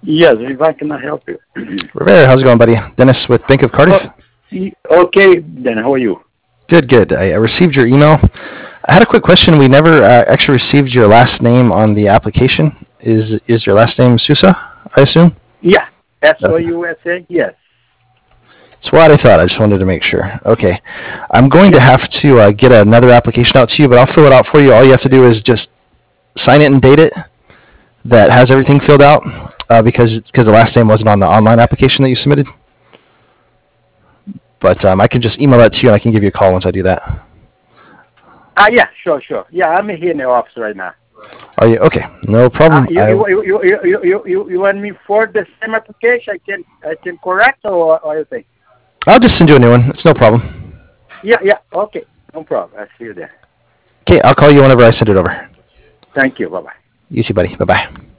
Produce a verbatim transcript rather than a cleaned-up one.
Yes, if I can help you. Rivera, how's it going, buddy? Dennis with Bank of Cardiff. Oh, y- okay, then how are you? Good, good. I I received your email. I had a quick question. We never uh, actually received your last name on the application. Is is your last name Sousa, I assume? Yeah, S O Okay. U S A. Yes. That's what I thought. I just wanted to make sure. Okay. I'm going to Yeah. have to uh, get another application out to you, but I'll fill it out for you. All you have to do is just sign it and date it. That has everything filled out uh, because because the last name wasn't on the online application that you submitted. But um, I can just email that to you, and I can give you a call once I do that. Ah, yeah, sure, sure. Yeah, I'm here in the office right now. Are you okay? No Uh, problem. you, I, you, you, you, you, you, you, you want me for the same application? I can, I can correct or what do you think? I'll just send you a new one. It's no problem. Yeah, yeah. Okay, no problem. I'll see you there. Okay, I'll call you whenever I send it over. Thank you. Bye bye. You too, buddy. Bye bye.